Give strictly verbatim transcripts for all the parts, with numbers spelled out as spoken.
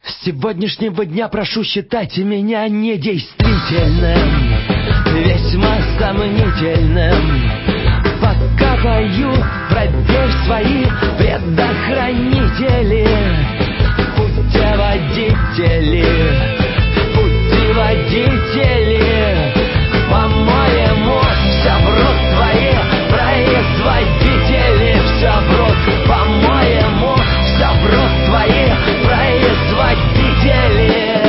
С сегодняшнего дня прошу считать меня недействительным, весьма сомнительным. Пока пою, проверь свои предохранители. Путеводители, путеводители. По-моему, все врут твои производители. Все врут, по-моему, все врут твои производители.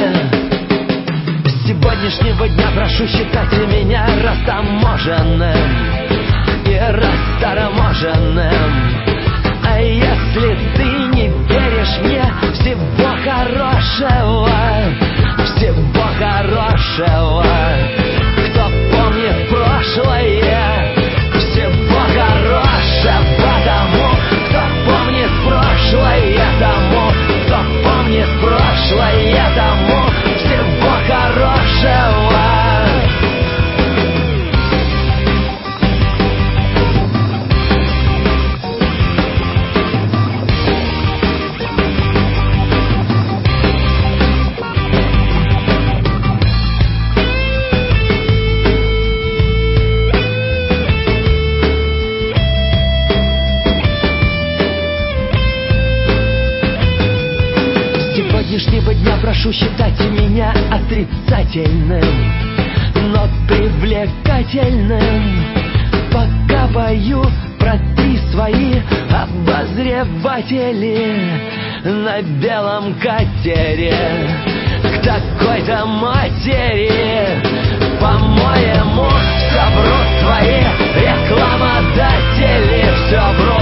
С сегодняшнего дня прошу считать меня растаможенным и расторможенным. А если ты не веришь мне, всего хорошего, всего хорошего. Кто помнит прошлое, всего хорошего тому, кто помнит прошлое, тому, кто помнит прошлое, тому, всего хорошего. С сегодняшнего дня прошу считать меня отрицательным, но привлекательным. Пока пою, протри свои обозреватели на белом катере к такой-то матери. По-моему, все врут твои рекламодатели, все врут.